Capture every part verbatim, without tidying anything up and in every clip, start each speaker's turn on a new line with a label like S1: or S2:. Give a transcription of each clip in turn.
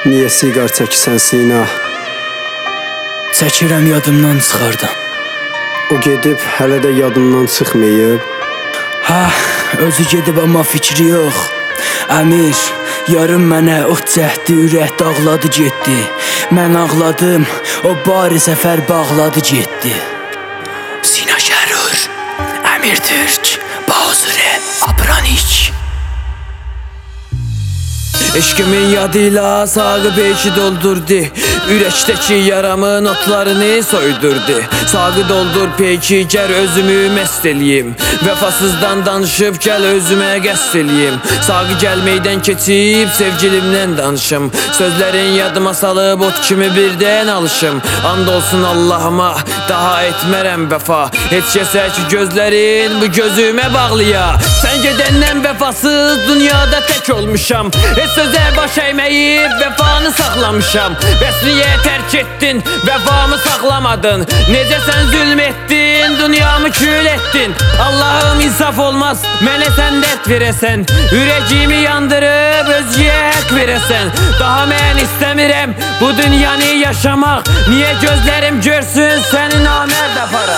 S1: Niyə siqar çəkirsən Sina?
S2: Çəkirəm yadımdan çıxardım.
S1: O gedib hələ də yadımdan çıxmayıb.
S2: Hə, özü gedib amma fikri yox. Əmir, yarım mənə o cəhdi ürək dağladı getdi. Mən ağladım, o bari səfər bağladı getdi. Sina Şərur, Əmir Türk, Bazıre, Abranik. Eşkimin yadıyla sağı beşi doldurdu. Ürəkdəki yaramın otlarını soydurdu. Sağı doldur peki, gər özümü məst eləyim. Vəfasızdan danışıb gəl özümə qəst eləyim. Sağı gəlməkdən keçib sevgilimdən danışım. Sözlərin yadıma salıb ot kimi birdən alışım. And olsun Allahıma, daha etmərəm vəfa. Heç kəsə ki gözlərin bu gözümə bağlıya. Sən gedəndən vəfasız dünyada tək olmuşam. Heç sözə baş əyməyib vəfanı saxlamışam. Bəs niyə tərk etdin, vəfamı saxlamadın? Necə sən zülm etdin, dünyamı kül etdin? Allahım insaf olmaz, mənə sən dərd verəsən. Ürəcimi yandırıb özgəyə haqq verəsən. Daha mən istəmirəm bu dünyanı yaşamaq. Niyə gözlərim görsün səni namərd apara?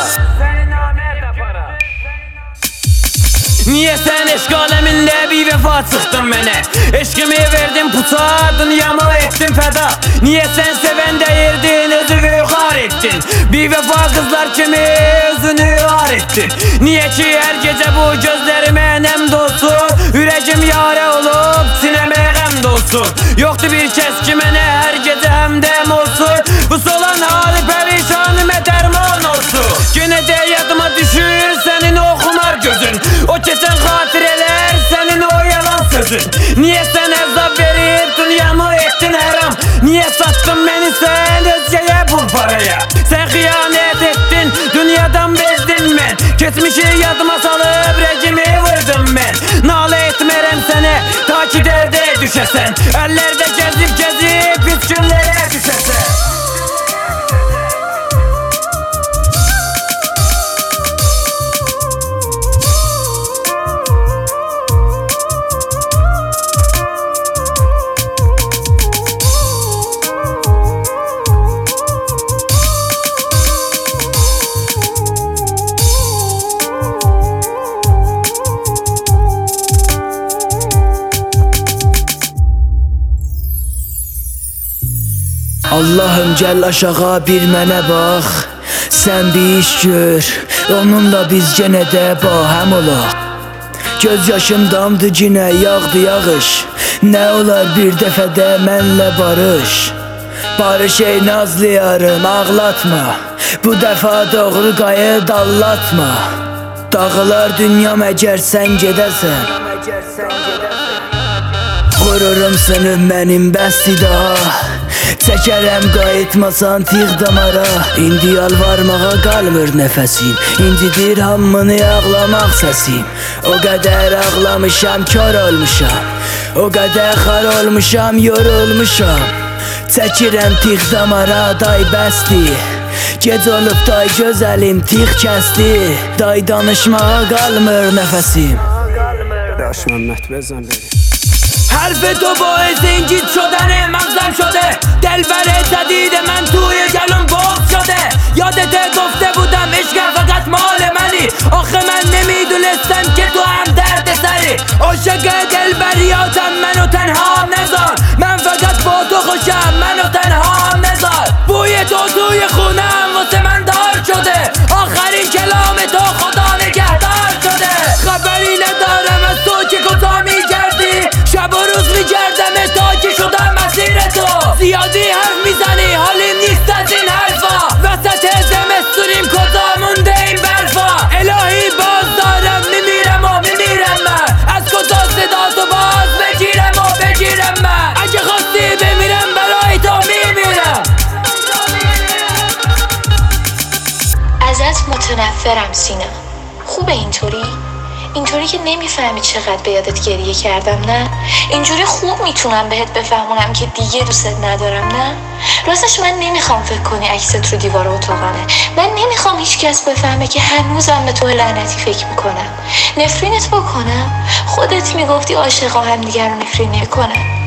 S2: Niyə sən eşq aləmində bir vəfa çıxdın mənə? Eşqimi verdin puça, dünyamı etdin fəda. Niyə sən sevən dəyirdin, özünü xar etdin? Bir vəfa qızlar kimi özünü ar etdin. Niyə ki hər gecə bu gözlərimə nəm dolsun? Ürəcim yarə olub, sinəmə qəm dolsun. Yoxdur bir kəs ki mənə hər gecə həmdəm olsun. Bu solan hali pərişanımə dərman olsun. Yenə də yadıma düşür sənin o xumar gözün. O keçən xatirələr sənin o yalan sözün. Niyə sən əzab verib dünyamı etdin həram? Niyə satdın məni sən özgəyə bu paraya? Sən xiyanət etdin, dünyadan bezdin mən. Keçmişi yadıma salıb rejimi vurdum mən. Nalə etmərəm sənə, ta ki dərdə düşəsən. Əllərdə gəzib gəzib pis günlərə düşəsən. Allahım gəl aşağı bir mənə bax. Sən bir iş gör, onunla biz genə də bahəm olaq. Göz yaşım damdı cinə yağdı yağış. Nə olar bir dəfədə mənlə barış. Barış ey nazlı yarım ağlatma. Bu dəfə doğru qayı dallatma. Dağılar dünyam əgər sən gedəsən. Qururum sınıb mənim bəsdi daha. Çəkərəm qayıtmasan tığ damara. İndi yalvarmağa qalmır nəfəsim. İncidir hamını ağlamaq səsim. O qədər ağlamışam, kör olmuşam. O qədər xar olmuşam, yorulmuşam. Çəkirəm tığ damara, day bəsdi. Gec olub day gözəlim tığ kəsdi. Day danışmağa qalmır nəfəsim.
S1: داش محمد بزن بریم.
S2: حرف تو باعث این گیت شدن مغزم شده. دلبر جدید من توی گلوم بغض شده. یادت گفته بودم عشق فقط مال منی. آخه من نمیدونستم که تو هم درد سری. عاشق دلبریاتم منو تنها نذار. من فقط با تو خوشم منو تنها نذار. بوی تو توی خونم واسه من دار شده. آخرین کلام تو خدا نگهدار شده. خبری ندارم از تو که کجا میگردی. شب و روز میگردم تا که شدم مسیر تو. زیادی حرف میزنی حالیم نیست از این حرفا. وسط زمستونیم کجا مونده این برفا. الهی باز دارم میمیرم و میمیرم من. از کجا صدا تو باز بگیرم و بگیرم من. اگه خواستی بمیرم برای تو میمیرم.
S3: ازت متنفرم سینا. خوبه اینطوری؟ اینطوری که نمیفهمی چقدر به یادت گریه کردم نه؟ اینجوری خوب میتونم بهت بفهمونم که دیگه دوستت ندارم نه؟ راستش من نمیخوام فکر کنی عکست رو دیوار اتاقمه. من نمیخوام هیچ کس بفهمه که هنوزم به تو لعنتی فکر میکنم. نفرینت بکنم؟ خودت میگفتی عاشقا هم دیگر رو نفرین نکنم.